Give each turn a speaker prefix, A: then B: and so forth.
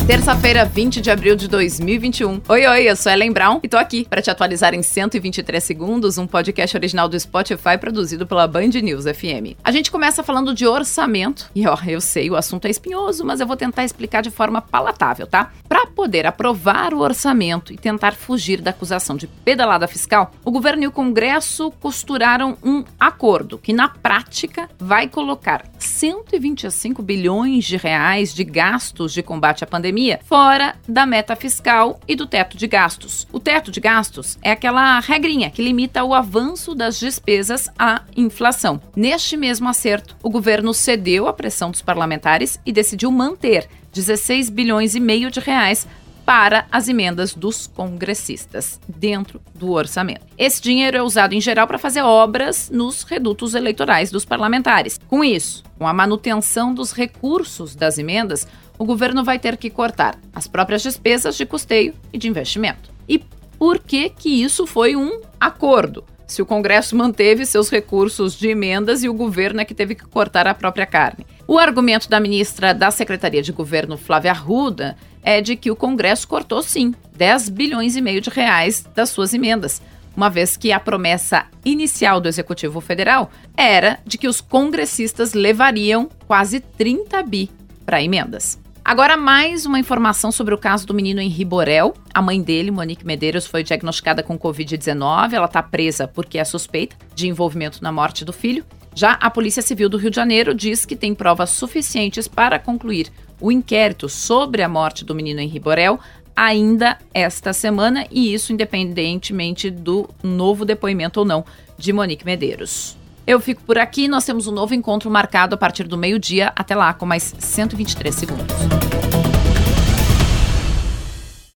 A: Terça-feira, 20 de abril de 2021. Oi, eu sou Ellen Brown e tô aqui para te atualizar em 123 segundos, um podcast original do Spotify produzido pela Band News FM. A gente começa falando de orçamento e, eu sei, o assunto é espinhoso, mas eu vou tentar explicar de forma palatável, tá? Para poder aprovar o orçamento e tentar fugir da acusação de pedalada fiscal, o governo e o Congresso costuraram um acordo que, na prática, vai colocar 125 bilhões de reais de gastos de combate à pandemia fora da meta fiscal e do teto de gastos. O teto de gastos é aquela regrinha que limita o avanço das despesas à inflação. Neste mesmo acerto, o governo cedeu à pressão dos parlamentares e decidiu manter 16 bilhões e meio de reais para as emendas dos congressistas dentro do orçamento. Esse dinheiro é usado em geral para fazer obras nos redutos eleitorais dos parlamentares. Com isso, com a manutenção dos recursos das emendas, o governo vai ter que cortar as próprias despesas de custeio e de investimento. E por que isso foi um acordo? Se o Congresso manteve seus recursos de emendas e o governo é que teve que cortar a própria carne. O argumento da ministra da Secretaria de Governo, Flávia Arruda, é de que o Congresso cortou, sim, 10 bilhões e meio de reais das suas emendas, uma vez que a promessa inicial do Executivo Federal era de que os congressistas levariam quase 30 bi para emendas. Agora, mais uma informação sobre o caso do menino Henri Borel. A mãe dele, Monique Medeiros, foi diagnosticada com Covid-19. Ela está presa porque é suspeita de envolvimento na morte do filho. Já a Polícia Civil do Rio de Janeiro diz que tem provas suficientes para concluir o inquérito sobre a morte do menino Henri Borel ainda esta semana, e isso independentemente do novo depoimento ou não de Monique Medeiros. Eu fico por aqui, nós temos um novo encontro marcado a partir do meio-dia. Até lá, com mais 123 segundos.